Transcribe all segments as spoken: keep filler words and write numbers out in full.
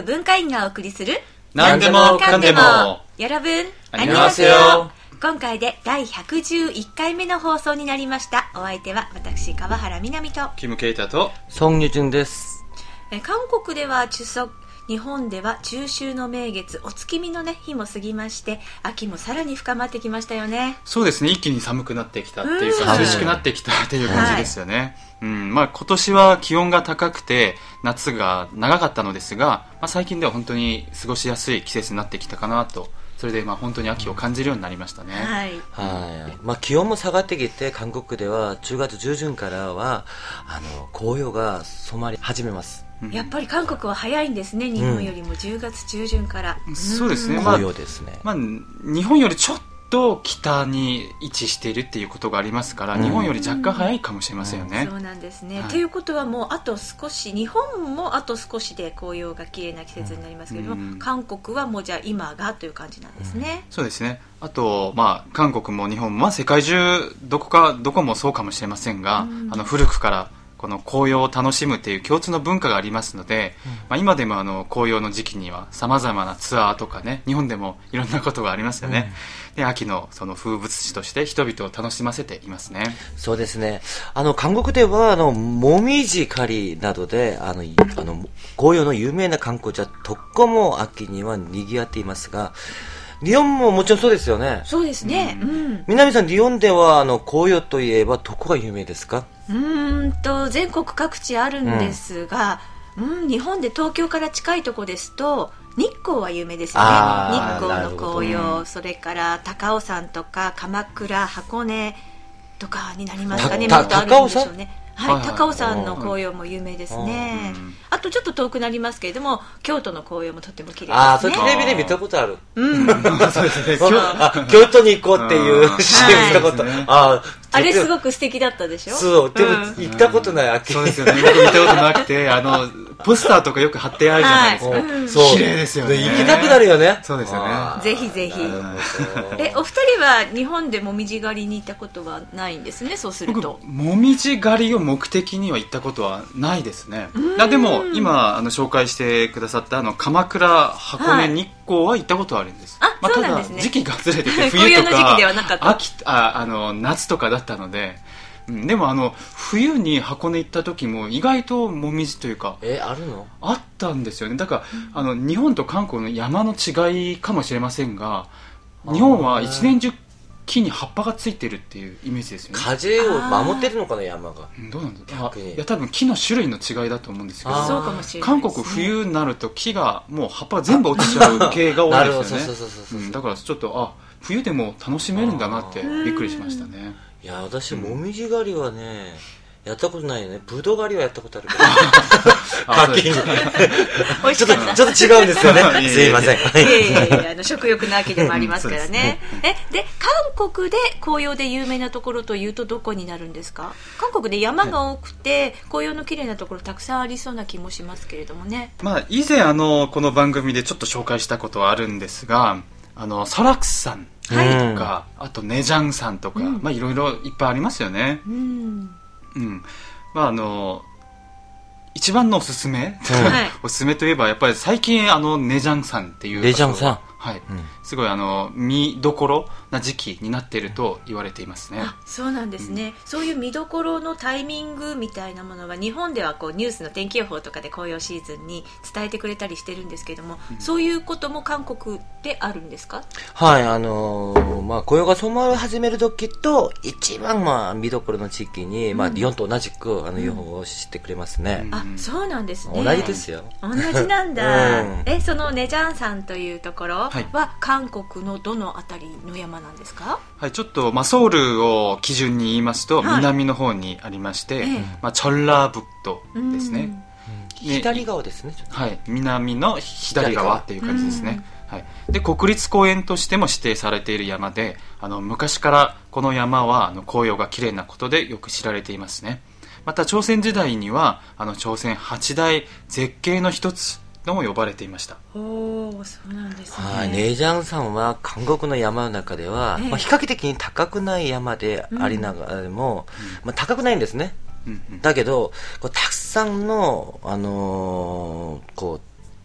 文化院がお送りする何でもかんでも 여러분 안녕하세요。 今回で第ひゃくじゅういっかいめの放送になりました。お相手は私川原みなみとキムケイタとソン・ユジュンです。 え韓国では中足、日本では中秋の名月、お月見の、ね、日も過ぎまして、秋もさらに深まってきましたよね。 そうですね、一気に寒くなってきたっていうか、涼しくなってきたっていう感じですよね、はいうんまあ、今年は気温が高くて夏が長かったのですが、まあ、最近では本当に過ごしやすい季節になってきたかなと。それでまあ本当に秋を感じるようになりましたね。 はい。 はい。まあ気温も下がってきて、韓国ではじゅうがつじゅう旬からはあの紅葉が染まり始めます。 やっぱり韓国は早いんですね、日本よりもじゅうがつ中旬から、 うん、そうですね、 紅葉ですね、 まあまあ、日本よりちょっと北に位置しているっていうことがありますから、うん、日本より若干早いかもしれませんよね、 うん、そうなんですね、 はい、 ということはもうあと少し、日本もあと少しで紅葉が綺麗な季節になりますけれども、うん、韓国はもうじゃあ今がという感じなんですね、 うん、そうですね。あと、まあ、韓国も日本も、まあ、世界中どこかどこもそうかもしれませんが、うん、あの古くからこの紅葉を楽しむという共通の文化がありますので、うんまあ、今でもあの紅葉の時期にはさまざまなツアーとかね、日本でもいろんなことがありますよね、うん、で秋のその風物詩として人々を楽しませていますね。 そうですね。あの韓国ではあのもみじ狩りなどであのあの紅葉の有名な観光地はとっても秋には賑わっていますが、リヨンももちろんそうですよね。 そうですね、うんうん、 南さん、リヨンではあの紅葉といえばどこが有名ですか？ うーんと全国各地あるんですが、うんうん、日本で東京から近いとこですと日光は有名ですよね。日光の紅葉、それから高尾山とか鎌倉、箱根とかになりますかね。もっとあるんでしょうね。はいはい、高尾山の紅葉も有名ですね。あとちょっと遠くなりますけれども、京都の紅葉もとっても綺麗ですね。 ああ、それテレビで見たことある。 うん、 そうですね。 あ、京都に行こうっていう シーエム 見たこと、はい、ああれすごく素敵だったでしょ。 そう、でも行ったことない、秋。 そうですよね。僕見たことなくて、あのポスターとかよく貼ってあるじゃないですか。はいうん、そう綺麗ですよね。 行きたくなるよね。 そうですよね。 ぜひぜひ。え、お二人は日本でもみじ狩りに行ったことはないんですね。そうすると。 もみじ狩りを目的には行ったことはないですね。あでも今あの紹介してくださったあの鎌倉、箱根、はい、日光は行ったことあるんです。 あ、まあ、そうなんですね。 ただ時期がずれてて冬とか秋ああの夏とかだったので。でもあの冬に箱根行った時も意外ともみじというかえあるのあったんですよね。だからあの日本と韓国の山の違いかもしれませんが、日本は一年中木に葉っぱがついてるっていうイメージですよね。 風を守ってるのかな、山が。 どうなんだろう。いや多分木の種類の違いだと思うんですけど、 そうかもしれないですね。 韓国冬になると木がもう葉っぱが全部落ちちゃう系が多いですよね。だからちょっとあ冬でも楽しめるんだなってびっくりしましたね。 いや私もみじ狩りはねやったことないよね。ぶどう狩りはやったことあるけど秋にちょっとちょっと違うんですよね。すいません。 いやいやいや、あの食欲の秋でもありますからね。えで韓国で紅葉で有名なところというとどこになるんですか？韓国で山が多くて紅葉の綺麗なところたくさんありそうな気もしますけれどもね。 まあ以前あのこの番組でちょっと紹介したことはあるんですが、あのソラクス山とか、うん、あとネジャン山とか、うん、まあいろいろいっぱいありますよね。うんうん、まああの一番のおすすめ、うん、おすすめといえばやっぱり最近あのネジャン山っていうネジャン山はい、うん、すごいあの見どころな時期になっていると言われていますね。 あ、そうなんですね、うん、そういう見どころのタイミングみたいなものは日本ではこうニュースの天気予報とかで紅葉シーズンに伝えてくれたりしてるんですけども、うん、そういうことも韓国であるんですか？ はい、あのーまあ、紅葉が染まり始める時と一番まあ見どころの地域に、うんまあ、リヨンと同じくあの予報をしてくれますね、 うん、あ、そうなんですね。 同じですよ。 同じなんだ、うん、えそのネジャン山というところは韓国のどのあたりの山なんですか？ はい、ちょっと、まあ、ソウルを基準に言いますと、はい、南の方にありまして、ええまあ、チョンラーブッドですね、 うん、左側ですね。 はい、南の左側っていう感じですね、はい、で国立公園としても指定されている山で、あの昔からこの山はあの紅葉が綺麗なことでよく知られていますね。また朝鮮時代にはあの朝鮮八大絶景の一つとも呼ばれていました。 おー、そうなんですね。 はい、ネジャン山は韓国の山の中では、ええまあ、比較的に高くない山でありながらも、うんまあ、高くないんですね、うんうん、だけどこうたくさんの、あのー、こう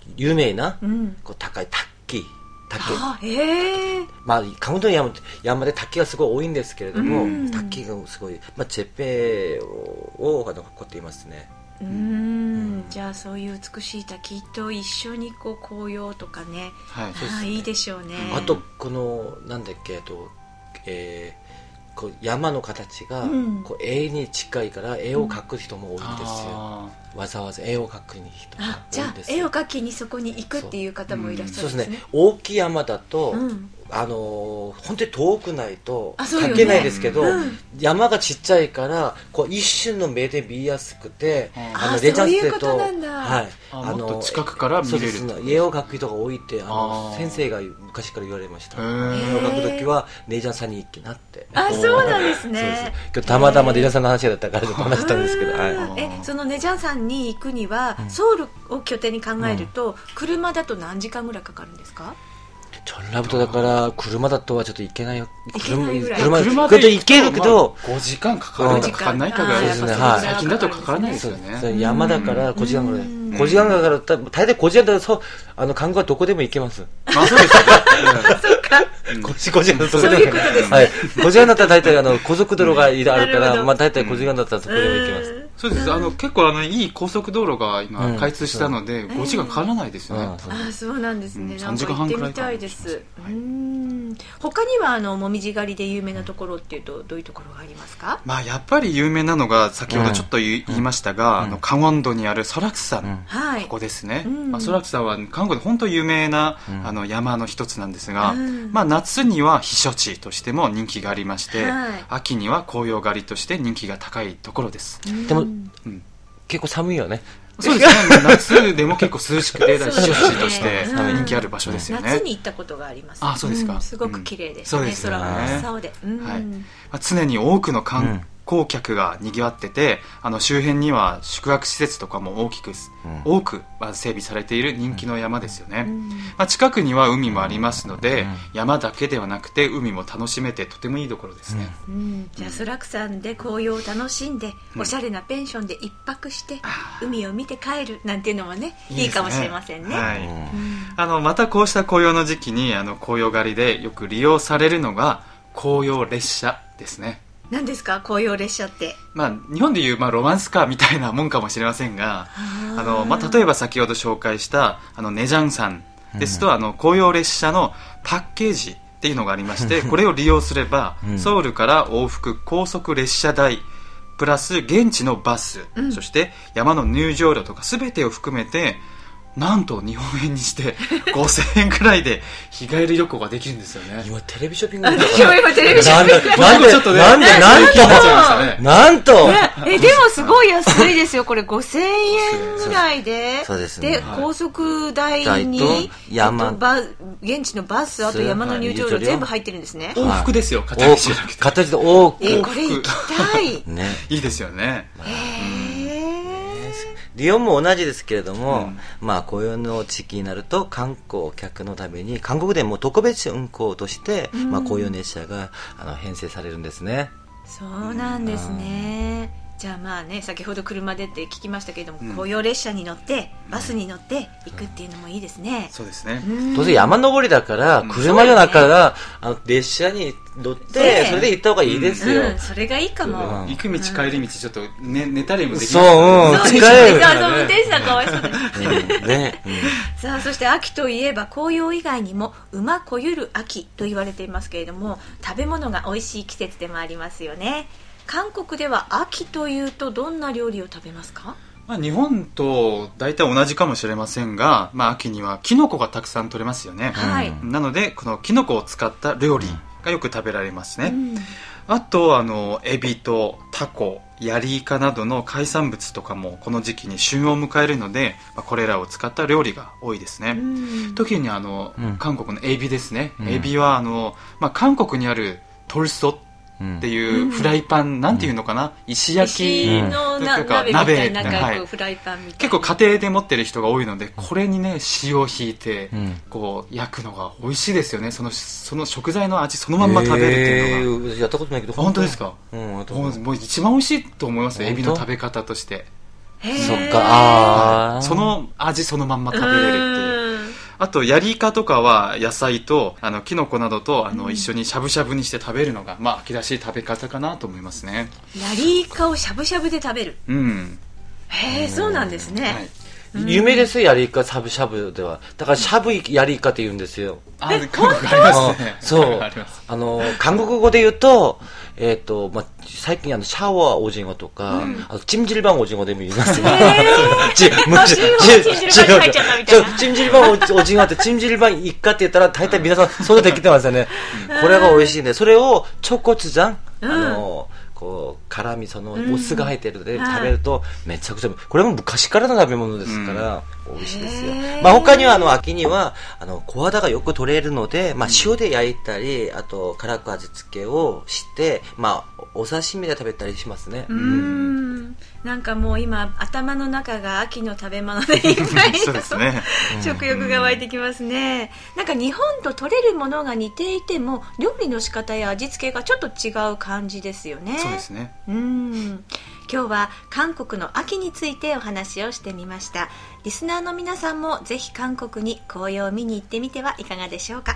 有名な、 うん、 こう高い滝滝、 あ、へー、 まあ、カウントの山、山で滝がすごい多いんですけれども、 うん、 滝がすごい、まあ、チェペをあの誇っていますね。 うーん、じゃあそういう美しい滝と一緒にこう紅葉とかね、 はい、 ああいいでしょうね。 あとこのなんだっけ、と、えー、こう山の形がこう絵に近いから絵を描く人も多いんですよ、うん、わざわざ絵を描く人が多いんですよ。 あ、じゃあ絵を描きにそこに行くっていう方もいらっしゃるんですね。 そうですね、大きい山だと、うん、あの本当に遠くないと描けないですけど、ね、うん、山がちっちゃいからこう一瞬の目で見やすくて、 あのレジャーステと、 はい、あのもっと近くから見れる。そうですね、 絵を描く人が多いってあの先生が昔から言われました。絵を描くときはレジャーさんに行けなって。 あ、そうなんですね。そうです。 今日たまたまレジャーさんの話だったからちょっと話したんですけど、はい、 え、そのネジャンさんに行くには、うん、ソウルを拠点に考えると、うん、車だと何時間ぐらいかかるんですか？ チョンラブトだから車だとはちょっと行けないよ。 車で車で行けるけどごじかんかかるかかんないかぐらいですね。最近だとかからないですよね。 山だからごじかんぐらい。ごじかんかかると大体ごじかんだとあの観光はどこでも行けます。 あ、そうですか。 そうか。 ごじかんだとそういうことですね。 はい。ごじかんだったら大体あの高速道路があるからまあ大体ごじかんだったらそこでも行けます。 そうです。あの結構あのいい高速道路が今開通したのでごじかんかからないですよね。 あ、そうなんですね。 さんじかんはんくらい。 行ってみたいです。うん。他にはあのもみじ狩りで有名なところっていうとどういうところがありますか？ まあやっぱり有名なのが先ほどちょっと言いましたが、あのカンウォン道にあるソラク山、ここですね。まあソラク山は韓国で本当有名なあの山の一つなんですが、まあ夏には避暑地としても人気がありまして、秋には紅葉狩りとして人気が高いところです。 でも結構寒いよね。 そうですね。夏でも結構涼しくて避暑地として人気ある場所ですよね。 夏に行ったことがあります。 あ、そうですか。 すごく綺麗ですね。空が真っ青で。 常に多くの観光客が賑わってて、あの周辺には宿泊施設とかも大きく多く整備されている人気の山ですよね。まあ近くには海もありますので、山だけではなくて海も楽しめてとてもいいところですね。 じゃあソラク山で紅葉を楽しんで、おしゃれなペンションで一泊して海を見て帰るなんていうのもね、いいかもしれませんね。はい。 あのまたこうした紅葉の時期にあの紅葉狩りでよく利用されるのが紅葉列車ですね。 何ですか、紅葉列車って？ まあ、日本でいう、まあ、ロマンスカーみたいなもんかもしれませんが、あの、まあ、例えば先ほど紹介したあのネジャン山ですと、うん、あの紅葉列車のパッケージっていうのがありましてこれを利用すれば、うん、ソウルから往復高速列車代プラス現地のバス、うん、そして山の入場料とか全てを含めてなんと日本円にしてごせんえんくらいで日帰り旅行ができるんですよね。 今テレビショッピングなんで今テレビショッピングなんでちょっとねなんでなんとなんとえでもすごい安いですよこれごせんえんぐらいで。 そうですね。 で高速代に山現地のバスあと山の入場料全部入ってるんですね。 往復ですよ。片道じゃなくて片道で往復。 えこれ行きたいね。いいですよね。 へえ。 リヨンも同じですけれども、うん、まあ紅葉の時期になると観光客のために韓国でも特別運行として、うん、まあ紅葉列車があの編成されるんですね。 そうなんですね。うんじゃあまあね先ほど車でって聞きましたけれども、うん、紅葉列車に乗ってバスに乗って行くっていうのもいいですね。 そうですね。 当然山登りだから車じゃなから、ね、あの列車に乗ってそれで行った方がいいですよ。 うんうん、それがいいかも。 うん、行く道帰り道ちょっと、ね、寝たりもできますそう、うん、 そうですね。あの運転手さんかわいそうですね。 ね、 うん、さあそして秋といえば紅葉以外にも馬こゆる秋と言われていますけれども食べ物が美味しい季節でもありますよね。韓国では秋というとどんな料理を食べますか？ まあ、日本と大体同じかもしれませんが、まあ、秋にはキノコがたくさん取れますよね、 はい、 なのでこのキノコを使った料理がよく食べられますね、うん、あとあのエビとタコヤリイカなどの海産物とかもこの時期に旬を迎えるので、まあ、これらを使った料理が多いですね、うん、特にあの、うん、韓国のエビですね、うん、エビはあの、まあ、韓国にあるトルソっていうフライパン、うん、なんていうのかな、石焼きの鍋みたいななんかフライパンみたいな、 結構家庭で持ってる人が多いのでこれにね塩をひいてこう焼くのが美味しいですよね。そのその食材の味そのまんま食べるっていうのが、 えー、やったことないけど本当ですか、 うん、 もう、もう一番美味しいと思います、エビの食べ方として。 そっか、ああ。 その味そのまんま食べれるっていう。あとヤリイカとかは野菜とあのキノコなどとあの、うん、一緒にしゃぶしゃぶにして食べるのが、まあ、秋らしい食べ方かなと思いますね。 ヤリイカをしゃぶしゃぶで食べる。 うん。 へえ、そうなんですね。はい、 有名ですよ、ヤリイカしゃぶしゃぶでは。だからしゃぶヤリイカって言うんですよ。 あ、韓国ありますね。 そう。あの韓国語で言うと、えっ、ー、とまあ最近あのシャワーオジンゴとか、うん、あとチムジルバンオジンゴでも言いますよ。チムジルバンチムジルバンオジンゴってチムジルバン一家って言ったら大体皆さんそうできてますよね。これが美味しいんで、それをチョコツジャン、あのこう辛味噌のお酢が入っているので、うん、食べるとめちゃくちゃ、これも昔からの食べ物ですから、うん、美味しいですよ。まあ他にはあの秋にはあの小肌がよく取れるので、まあ塩で焼いたり、あと辛く味付けをして、まあお刺身で食べたりしますね。 うーん、なんかもう今頭の中が秋の食べ物でいっぱいにそうですね。 食欲が湧いてきますね。なんか日本と取れるものが似ていても料理の仕方や味付けがちょっと違う感じですよね。 そうですね。 うん、今日は韓国の秋についてお話をしてみました。リスナーの皆さんもぜひ韓国に紅葉を見に行ってみてはいかがでしょうか。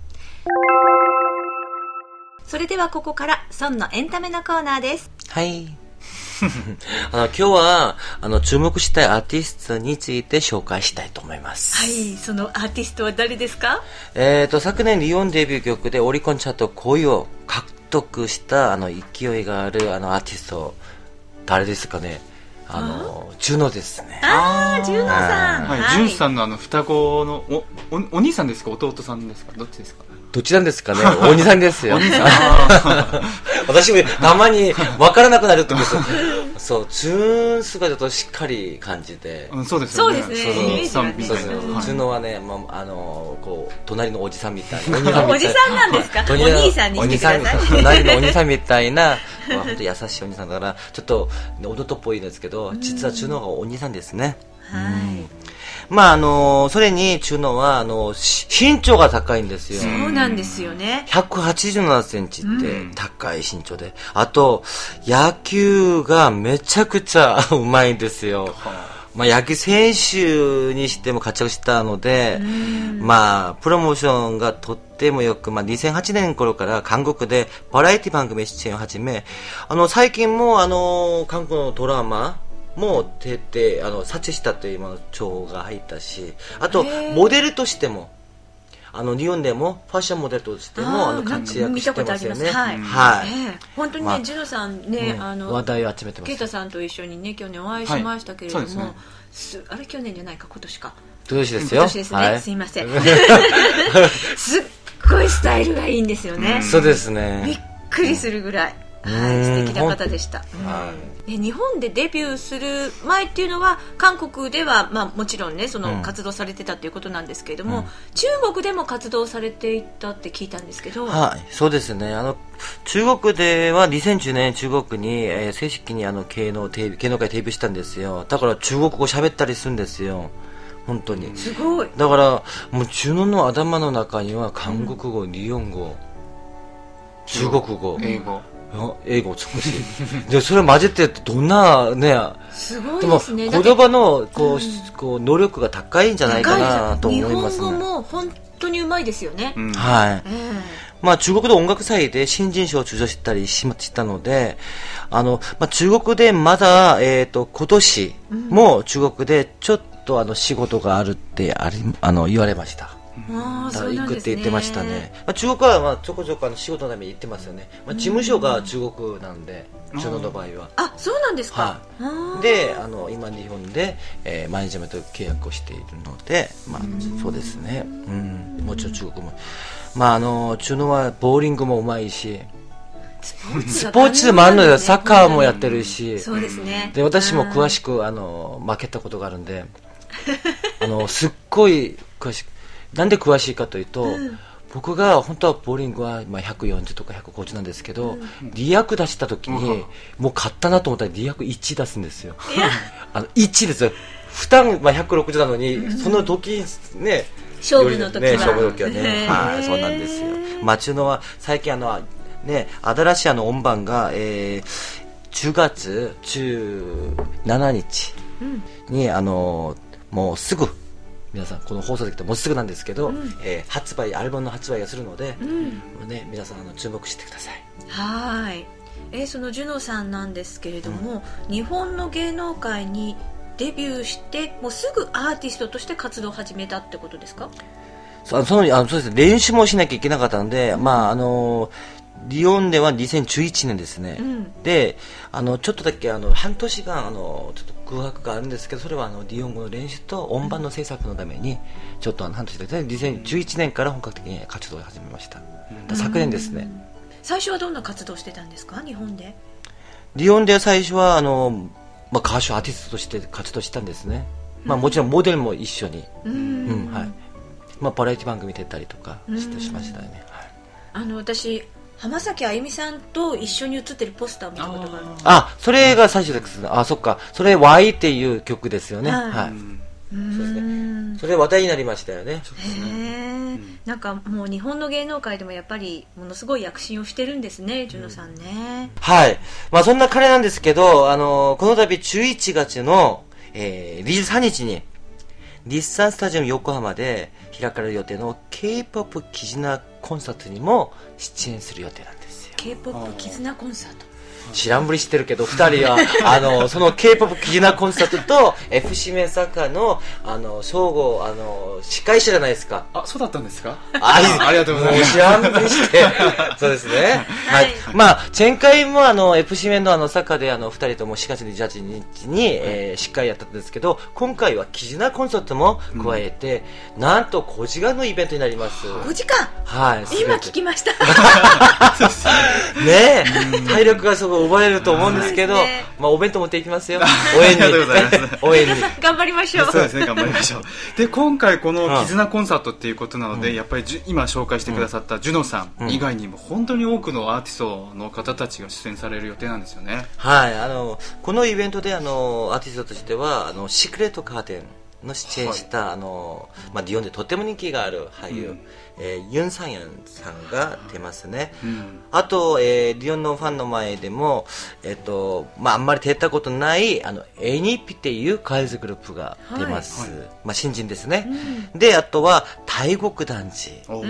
それではここからソンのエンタメのコーナーです。 はい。あの今日はあの注目したいアーティストについて紹介したいと思います。 はい、そのアーティストは誰ですか？ えーと昨年リオンデビュー曲でオリコンチャートごいを獲得したあの勢いがあるあのアーティスト、誰ですかね？あのジュノですね。 ああ、ジュノさん。 はい、ジュンさんのあの双子のおおお兄さんですか、弟さんですか、どっちですか？ どっちなんですかね。お兄さんですよ。私もたまに分からなくなると思うんですよ。そう、ジュン姿としっかり感じて、 うん、そうですよね。 そうですね。 そうそうそう。ジュノはね、まああのこう隣のおじさんみたいな。 おじさんなんですか？お兄さんにしてください。 隣のお兄さんみたいな、まあ本当優しいお兄さんだからちょっと弟っぽいんですけど、実はジュノがお兄さんですね。 はい。 まああのそれに中野はあの身長が高いんですよ。 そうなんですよね。 ひゃくはちじゅうななセンチって高い身長で、うん、あと野球がめちゃくちゃうまいんですよ。まあ野球選手にしても活躍したので、まあプロモーションがとってもよく、まあにせんはちねん頃から韓国でバラエティ番組出演を始め、あの最近もあの韓国のドラマもう徹底あの撮影したという今の情報が入ったし、あとモデルとしてもあの日本でもファッションモデルとしてもあの活躍してますよね。 はい、はい、えー、本当にね、まあ、ジュノさんね、うん、あの話題を集めてます。 ケイタさんと一緒にね去年お会いしましたけれども、はいね、すあれ去年じゃないか今年か。 今年ですよ。 今年ですね。はい、すいません。すっごいスタイルがいいんですよね。 そうですね。 びっくりするぐらい。はい、素敵な方でした、うんはい、日本でデビューする前っていうのは韓国では、まあ、もちろんねその活動されてたということなんですけれども、うん、中国でも活動されていたって聞いたんですけど、 はい、そうですね。あの中国ではにせんじゅうねん中国に、えー、正式にあの芸能芸能界デビューしたんですよ。だから中国語喋ったりするんですよ。本当にすごい。 だからもう中野の頭の中には韓国語、うん、日本語、中国語、 英語、 英語を少しでそれを混ぜてどんなね、 すごいですね。 でも言葉のこう、うん、こう能力が高いんじゃないかなと思いますね。 日本語も本当にうまいですよね、 うん、はい、えーまあ、中国の音楽祭で新人賞を受賞したりしたので、あの、まあ、中国でまだ、えーと、今年も中国でちょっとあの仕事があるってありあの言われました。 あだ行くって言ってましたね。まあ、中国はまあちょこちょこあの仕事のために行ってますよね。まあ、事務所が中国なんで、中野の場合は。 あ、そうなんですか。 はい、で、あの今日本で、えー、マネジメント契約をしているので、まあそうですね。うん、もちろん中国も、まああの中野はボーリングもうまいし。スポーツもあるのでサッカーもやってるし、 そうですね。 で私も詳しくあの負けたことがあるんで、あのすっごい詳しく。なんで詳しいかというと、うん、僕が本当はボーリングはまあひゃくよんじゅうとかひゃくごじゅうなんですけど、うん、リアク出した時に、うん、もう勝ったなと思ったらリアクいち出すんですよ。あのいちですよ。負担はひゃくろくじゅうなのに、うん、その時ね、 勝負の時はね、勝負の時はね、はい、そうなんですよ。まあ中野は最近あのね、新しいあの音版が、えー、じゅうがつじゅうしちにちに、あのもうすぐ皆さんこの放送できたらもうすぐなんですけど、うん、えー、発売アルバムの発売がするので、うん、もうね、皆さんあの注目してください。 はい、えー、そのジュノさんなんですけれども、うん、日本の芸能界にデビューしてもうすぐアーティストとして活動を始めたってことですか？ そそのあのそうです、練習もしなきゃいけなかったので、うん、まああのリヨンではにせんじゅういちねんですね、うん、であのちょっとだけあの半年間あのちょっと空白があるんですけど、それはあのリヨン語の練習と音版の制作のためにちょっとあの半年でにせんじゅういちねんから本格的に活動を始めました、うん、昨年ですね。 最初はどんな活動してたんですか？日本でリヨンで最初はあの、まあ、歌手アーティストとして活動したんですね、まあ、もちろんモデルも一緒に、うんうん、はい、まあ、バラエティ番組出たりとかしてしましたね、はい、 あの私浜崎あゆみさんと一緒に写ってるポスターを見たことがある。 あ、それが最初です。あ、そっか、それ Y っていう曲ですよね、はい、はい、そうですね、それ話題になりましたよね。 へえ、なんかもう日本の芸能界でもやっぱりものすごい躍進をしてるんですね、ジュノさんね、 うん、はい、まあ、そんな彼なんですけど、あのこの度じゅういちがつの、えー、にじゅうさんにちに日産スタジアム横浜で開かれる予定の K-ポップ 絆コンサートにも出演する予定なんですよ。 K-ポップ 絆コンサート、 知らんぶりしてるけどふたりはあのその K-ポップ 絆コンサートと エフシー メンサッカーのあの総合あの司会者じゃないですか。 あ、そうだったんですか？ あ, ありがとうございます。 知らんぶりしてそうですね、はい、はい、まあ前回もあの エフシー メンのあのサッカーであのふたりともしがつにじゅうはちにちに、はい、えー、司会やったんですけど、今回は絆コンサートも加えて、うん、なんとごじかんのイベントになります。 ごじかん、 はい、 今聞きましたねえ、体力がすごい奪えると思うんですけど、ね、まあ、お弁当持っていきますよ応援に応援に皆さん頑張りましょう。 そうですね、頑張りましょうで、今回この絆コンサートっていうことなので、うん、やっぱりじ今紹介してくださったジュノさん以外にも本当に多くのアーティストの方たちが出演される予定なんですよね。 はい、あのこのイベントであのアーティストとしてはあのシークレットカーテンの出演した、はい、あのまあ、リヨンでとても人気がある俳優、うん、えー、ユン・サンヤンさんが出ますね、うん、あと、えー、リヨンのファンの前でも、えーとまあ、あんまり出たことないあのエニピっていうガールズグループが出ます、はいはい、まあ、新人ですね、うん、であとは大国団地、はい、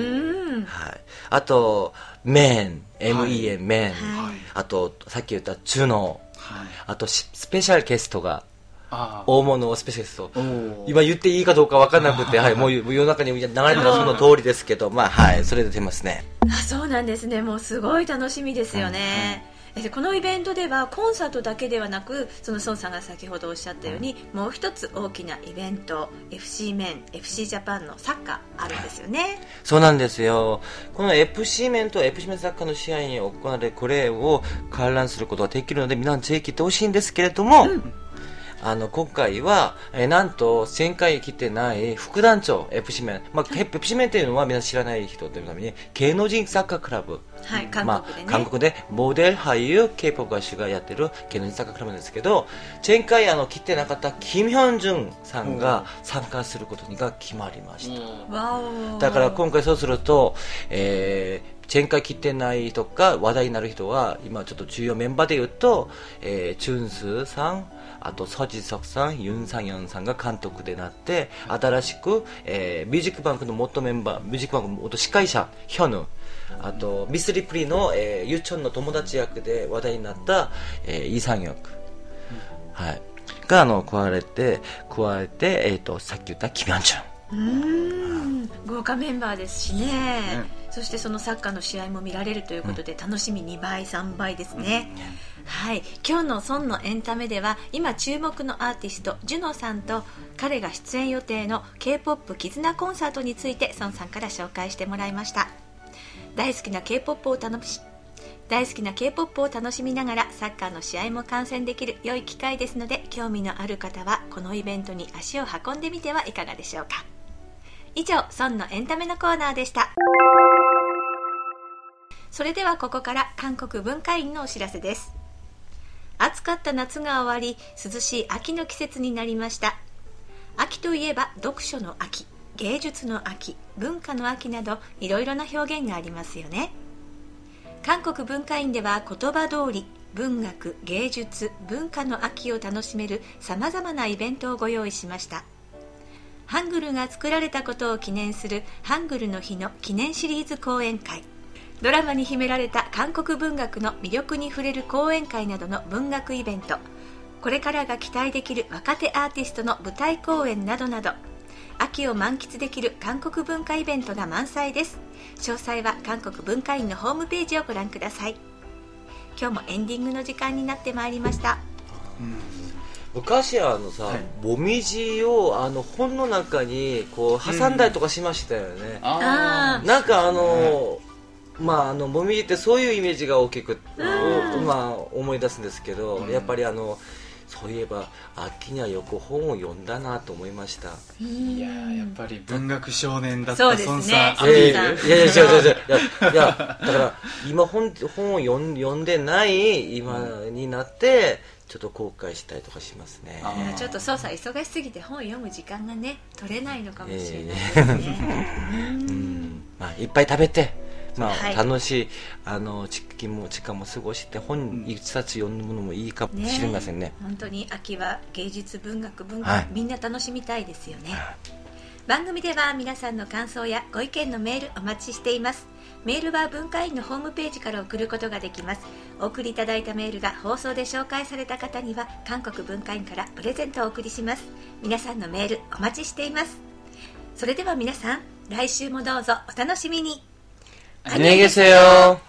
あとメン エムイーエン メン、はい、あとさっき言ったジュノ、はい、あとスペシャルゲストが大物スペシャリスト、今言っていいかどうか分からなくて、はい、もう世の中に流れてるのはその通りですけど、まあ、はい、それで出ますね。 あ、そうなんですね。もうすごい楽しみですよね、うん、うん、このイベントではコンサートだけではなく、その孫さんが先ほどおっしゃったように、うん、もう一つ大きなイベント エフシー メン エフシー ジャパンのサッカーあるんですよね。 そうなんですよ。この エフシー メンと エフシー メンサッカーの試合に行われるこれを観覧することができるので、皆さんぜひ来てほしいんですけれども、うん、あの今回は、えー、なんと前回来てない副団長 エフシー メン、まあ、エフシー メンというのは皆知らない人のために芸能人サッカークラブ、 はい、韓国でね、 まあ、韓国でモデル俳優 K-ポップ 歌手がやってる芸能人サッカークラブなんですけど、前回あの来てなかったキム・ヒョンジュンさんが参加することが決まりました。 わお。 だから今回そうすると、えー前回来てないとか話題になる人は今ちょっと重要メンバーで言うと、えー、チュンスさん、あとソジソクさん、ユン・サンヨンさんが監督でなって、新しく、えー、ミュージックバンクの元メンバー、ミュージックバンクの元司会者ヒョヌ、あとミスリプリの、えー、ユチョンの友達役で話題になった、えー、イ・サンヨク、うん、はい、があの加われて加えて、えー、とさっき言ったキム・ヨンチュン、 うーん、豪華メンバーですしね、うん、そしてそのサッカーの試合も見られるということで、うん、楽しみにばいさんばいですね、うん、はい、今日の孫のエンタメでは今注目のアーティストジュノさんと彼が出演予定の K-ポップ 絆コンサートについて孫さんから紹介してもらいました。大好きな K-ポップ を楽し大好きな K-ポップ を楽しみながらサッカーの試合も観戦できる良い機会ですので、興味のある方はこのイベントに足を運んでみてはいかがでしょうか。以上、孫のエンタメのコーナーでした。それではここから韓国文化院のお知らせです。暑かった夏が終わり、涼しい秋の季節になりました。秋といえば読書の秋、芸術の秋、文化の秋などいろいろな表現がありますよね。韓国文化院では言葉通り文学、芸術、文化の秋を楽しめるさまざまなイベントをご用意しました。ハングルが作られたことを記念するハングルの日の記念シリーズ講演会、ドラマに秘められた韓国文学の魅力に触れる講演会などの文学イベント、これからが期待できる若手アーティストの舞台公演などなど、秋を満喫できる韓国文化イベントが満載です。詳細は韓国文化院のホームページをご覧ください。今日もエンディングの時間になってまいりました。 うん、昔あのさ、はい、もみじをあの本の中にこう挟んだりとかしましたよね、うん、あなんかあの、うん、まああのもみじってそういうイメージが大きく、うん、まあ、思い出すんですけど、うん、やっぱりあのそういえば秋にはよく本を読んだなと思いました。 いややっぱり文学少年だった孫さん、 そうですね、 いやいやいやいや違う違う違ういやだから今 本, 本を読ん読んでない今になってちょっと後悔したりとかしますね。 いやちょっとそうさ忙しすぎて本を読む時間がね取れないのかもしれないですね、えー、うんまあいっぱい食べてまあはい、楽しいあの時間も時間も過ごして本一冊読むのもいいかもしれませんね。ね本当に秋は芸術文学文化、はい、みんな楽しみたいですよね、はい、番組では皆さんの感想やご意見のメールお待ちしています。メールは文化院のホームページから送ることができます。お送りいただいたメールが放送で紹介された方には韓国文化院からプレゼントをお送りします。皆さんのメールお待ちしています。それでは皆さん来週もどうぞお楽しみに。 안녕히 계세요.